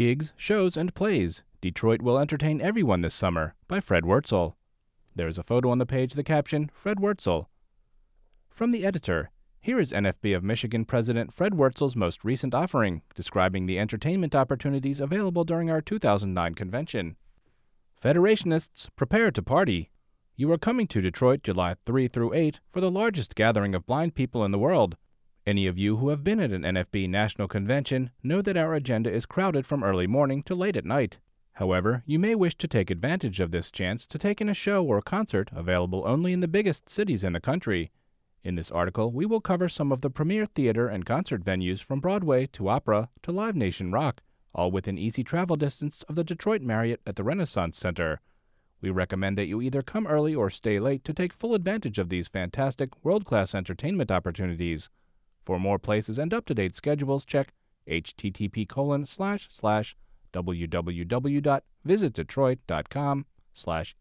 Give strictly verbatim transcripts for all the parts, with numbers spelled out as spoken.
Gigs, Shows, and Plays. Detroit Will Entertain Everyone This Summer by Fred Wurtzel. There is a photo on the page, the caption, Fred Wurtzel. From the editor, here is N F B of Michigan President Fred Wurtzel's most recent offering, describing the entertainment opportunities available during our two thousand nine convention. Federationists, prepare to party. You are coming to Detroit July third through eighth for the largest gathering of blind people in the world. Any of you who have been at an N F B national convention know that our agenda is crowded from early morning to late at night. However, you may wish to take advantage of this chance to take in a show or concert available only in the biggest cities in the country. In this article, we will cover some of the premier theater and concert venues from Broadway to opera to Live Nation Rock, all within easy travel distance of the Detroit Marriott at the Renaissance Center. We recommend that you either come early or stay late to take full advantage of these fantastic, world-class entertainment opportunities. For more places and up-to-date schedules, check http colon slash slash www.visitdetroit.com slash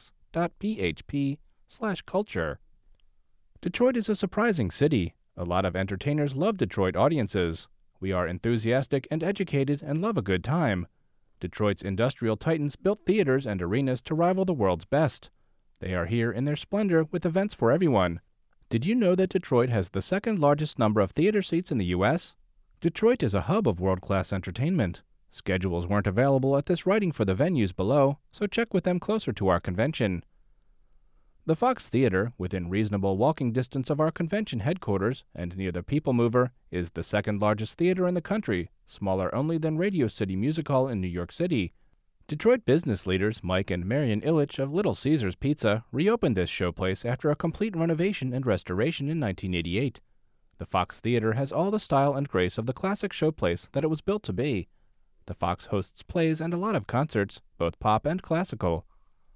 index.php slash culture. Detroit is a surprising city. A lot of entertainers love Detroit audiences. We are enthusiastic and educated and love a good time. Detroit's industrial titans built theaters and arenas to rival the world's best. They are here in their splendor with events for everyone. Did you know that Detroit has the second largest number of theater seats in the U S? Detroit is a hub of world-class entertainment. Schedules weren't available at this writing for the venues below, so check with them closer to our convention. The Fox Theater, within reasonable walking distance of our convention headquarters and near the People Mover, is the second largest theater in the country, smaller only than Radio City Music Hall in New York City. Detroit business leaders Mike and Marion Illich of Little Caesars Pizza reopened this showplace after a complete renovation and restoration in nineteen eighty-eight. The Fox Theater has all the style and grace of the classic showplace that it was built to be. The Fox hosts plays and a lot of concerts, both pop and classical.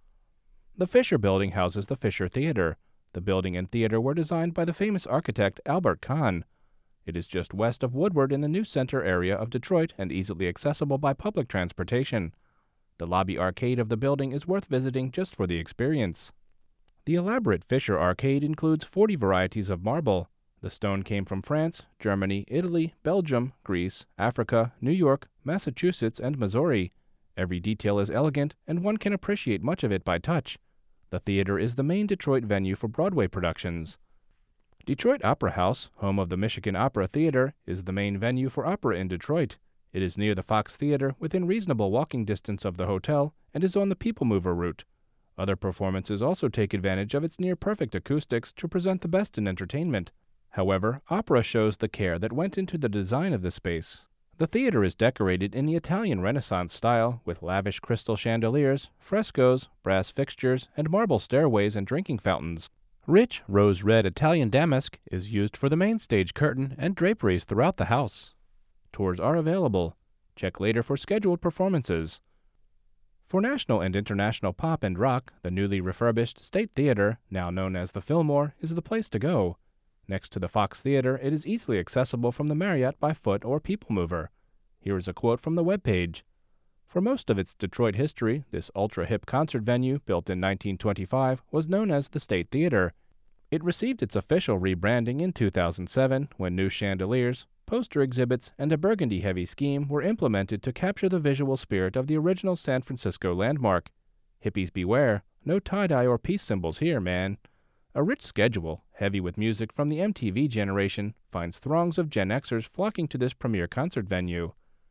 The Fisher Building houses the Fisher Theater. The building and theater were designed by the famous architect Albert Kahn. It is just west of Woodward in the New Center area of Detroit and easily accessible by public transportation. The lobby arcade of the building is worth visiting just for the experience. The elaborate Fisher Arcade includes forty varieties of marble. The stone came from France, Germany, Italy, Belgium, Greece, Africa, New York, Massachusetts, and Missouri. Every detail is elegant, and one can appreciate much of it by touch. The theater is the main Detroit venue for Broadway productions. Detroit Opera House, home of the Michigan Opera Theater, is the main venue for opera in Detroit. It is near the Fox Theater, within reasonable walking distance of the hotel, and is on the People Mover route. Other performances also take advantage of its near-perfect acoustics to present the best in entertainment. However, opera shows the care that went into the design of the space. The theater is decorated in the Italian Renaissance style, with lavish crystal chandeliers, frescoes, brass fixtures, and marble stairways and drinking fountains. Rich, rose-red Italian damask is used for the main stage curtain and draperies throughout the house. Tours are available. Check later for scheduled performances. For national and international pop and rock, the newly refurbished State Theater, now known as the Fillmore, is the place to go. Next to the Fox Theater, it is easily accessible from the Marriott by foot or People Mover. Here is a quote from the webpage. For most of its Detroit history, this ultra-hip concert venue, built in nineteen twenty-five, was known as the State Theater. It received its official rebranding in two thousand seven, when new chandeliers, poster exhibits, and a burgundy-heavy scheme were implemented to capture the visual spirit of the original San Francisco landmark. Hippies beware, no tie-dye or peace symbols here, man. A rich schedule, heavy with music from the M T V generation, finds throngs of Gen Xers flocking to this premier concert venue.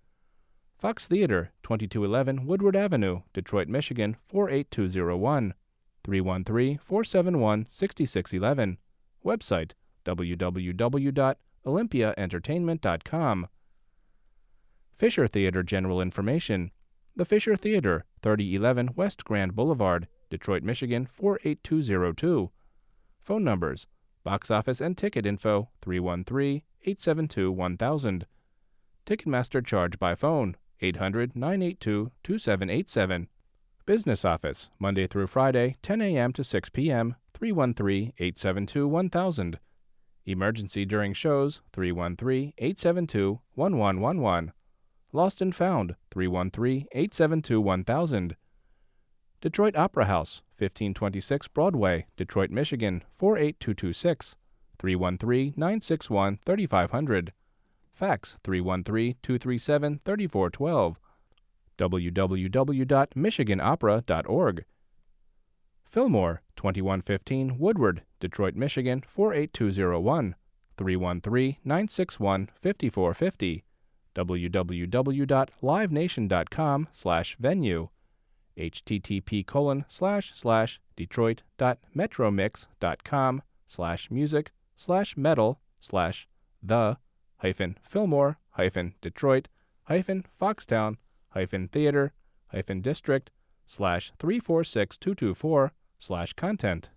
Fox Theater, twenty-two eleven Woodward Avenue, Detroit, Michigan, four eight two zero one, three one three, four seven one, six six one one. Website, w w w dot olympia entertainment dot com. Fisher Theater general information. The Fisher Theater, thirty eleven West Grand Boulevard, Detroit, Michigan, four eight two zero two. Phone numbers, box office and ticket info, three one three, eight seven two, one thousand. Ticketmaster charge by phone, eight hundred, nine eight two, two seven eight seven. Business office, Monday through Friday, ten a.m. to six p.m., three one three, eight seven two, one thousand. Emergency during shows, three one three, eight seven two, one one one one. Lost and found, three one three, eight seven two, one thousand. Detroit Opera House, fifteen twenty-six Broadway, Detroit, Michigan, four eight two two six, three one three, nine six one, three five zero zero. Fax three one three, two three seven, three four one two. w w w dot michigan opera dot org. Fillmore, twenty-one fifteen Woodward, Detroit, Michigan four eight two zero one, three one three, nine six one, five four five zero. w w w dot live nation dot com slash venue. http colon slash slash detroit dot metromix dot com slash music slash metal slash the hyphen Fillmore hyphen Detroit hyphen Foxtown hyphen theater hyphen district slash three four six two two four slash content.